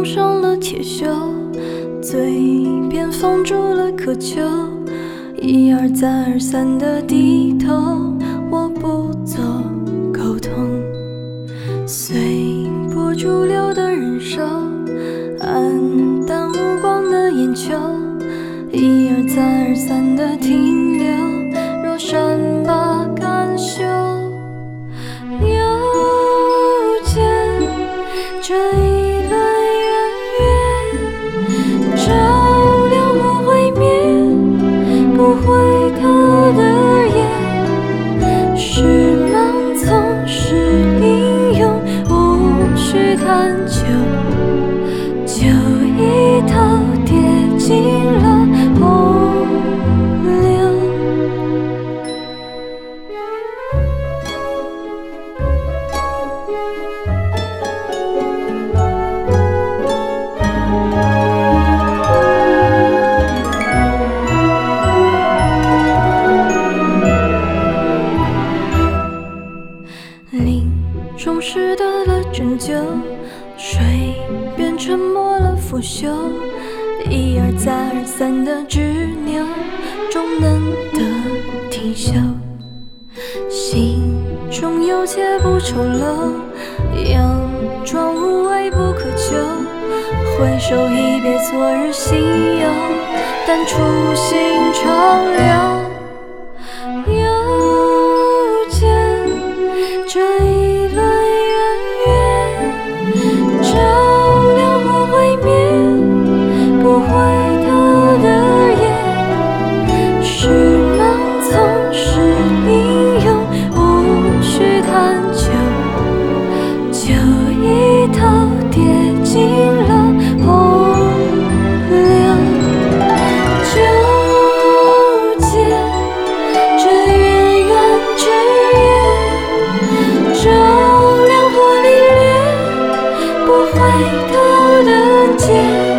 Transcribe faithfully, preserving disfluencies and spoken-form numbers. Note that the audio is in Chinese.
上了铁锈，嘴边放逐了渴求，一而再而三的低头，我不做沟通，随波逐流的人生，黯淡无光的眼球，一而再而三的停留，若善罢甘休。又见这一轮圆月，照亮我会灭不回头的夜，是盲从是英勇，无需探究，就一头跌进了洪流。林中时得了拯救，水变沉默了腐朽，一而再而三的执拗，终能得停休。心中有且不丑陋，佯装无畏不可求，回首一别昨日心忧，但初心长留。又见这一轮圆月，照亮我会灭不回头的夜，是盲从是英勇，无需探究，就一头跌进了洪流。就见这月圆之夜，照亮我历练不回头的街。